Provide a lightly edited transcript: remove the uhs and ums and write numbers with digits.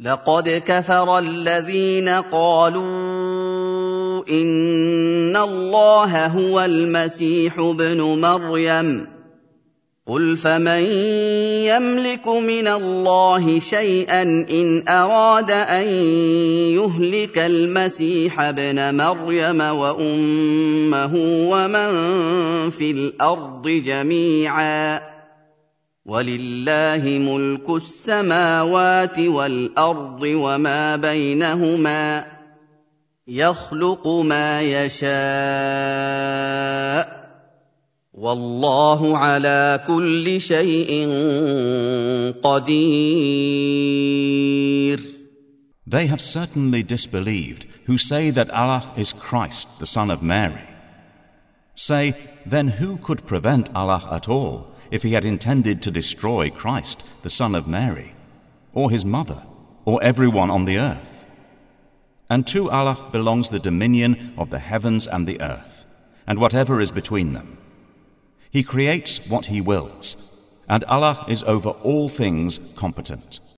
لقد كفر الذين قالوا إن الله هو المسيح ابن مريم قل فمن يملك من الله شيئا إن أراد أن يهلك المسيح ابن مريم وأمه ومن في الأرض جميعا ولله ملك السماوات والأرض وما بينهما يخلق ما يشاء والله على كل شيء قدير. They have certainly disbelieved who say that Allah is Christ, the son of Mary. Say, then who could prevent Allah at all if he had intended to destroy Christ, the son of Mary, or his mother, or everyone on the earth? And to Allah belongs the dominion of the heavens and the earth, and whatever is between them. He creates what He wills, and Allah is over all things competent.